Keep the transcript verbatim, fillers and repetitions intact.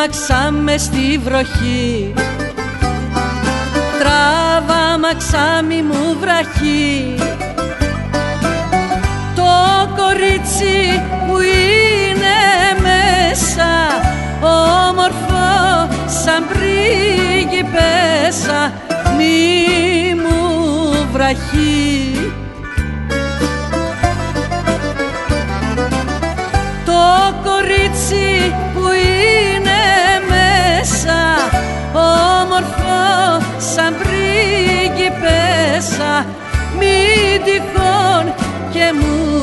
μαξάμε στη βροχή, τράβα μαξάμι μου βραχή. Το κορίτσι που είναι μέσα, όμορφο σαν πρίγκιπέσσα, μη μου βραχή. Το κορίτσι που είναι μέσα, όμορφο σαν πρίγκιπέσσα, μη τυχόν και μου